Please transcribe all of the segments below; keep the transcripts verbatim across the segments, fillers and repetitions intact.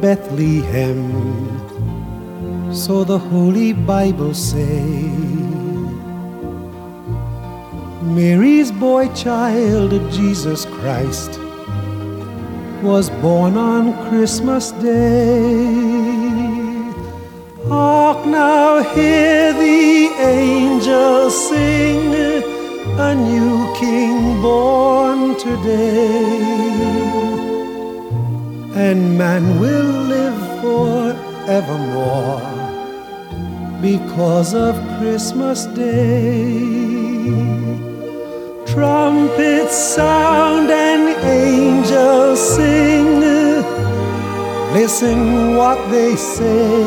Bethlehem, so the Holy Bible say. Mary's boy child, Jesus Christ, was born on Christmas Day. Hark now, hear the angels sing, a new King born today. And man will live forevermore because of Christmas Day. Trumpets sound and angels sing, listen what they say,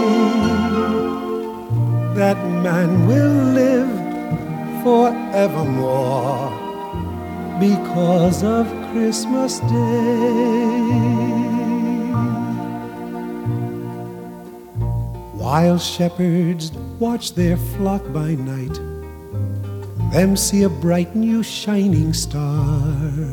that man will live forevermore because of Christmas Day. While shepherds watch their flock by night, them see a bright new shining star.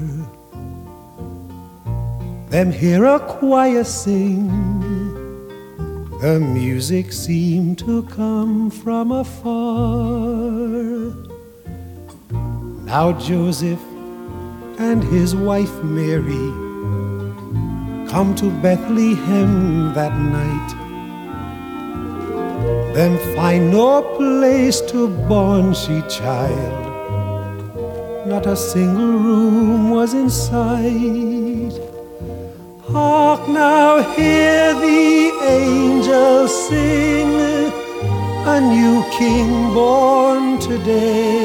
Them hear a choir sing, the music seemed to come from afar. Now Joseph and his wife Mary come to Bethlehem that night. Them find no place to born she child, not a single room was in sight. Hark now, hear the angels sing, a new King born today.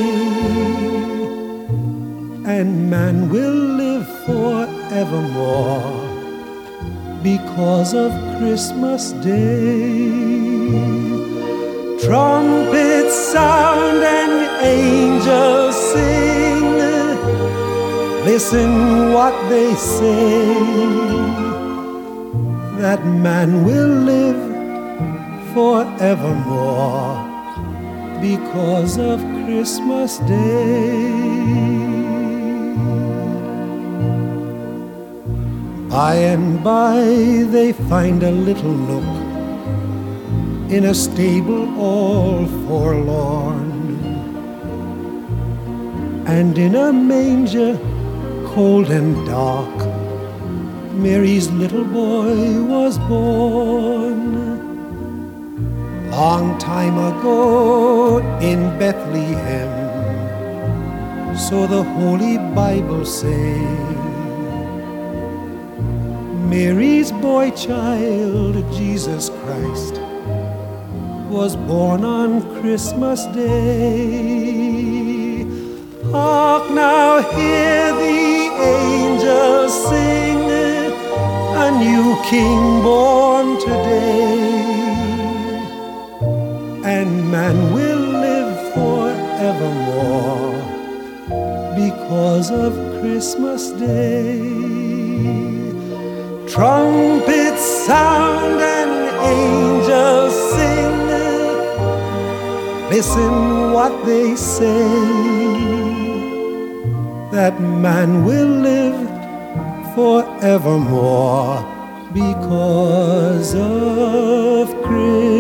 And man will live forevermore because of Christmas Day. Trumpets sound and angels sing, listen what they say, that man will live forevermore because of Christmas Day. By and by they find a little nook in a stable all forlorn, and in a manger cold and dark Mary's little boy was born. Long time ago in Bethlehem, so the Holy Bible say, Mary's boy child, Jesus Christ, was born on Christmas Day. Hark now, hear the angels sing, a new King born today. And man will live forevermore because of Christmas Day. Trumpets sound and angels sing, listen what they say, that man will live forevermore because of Christmas.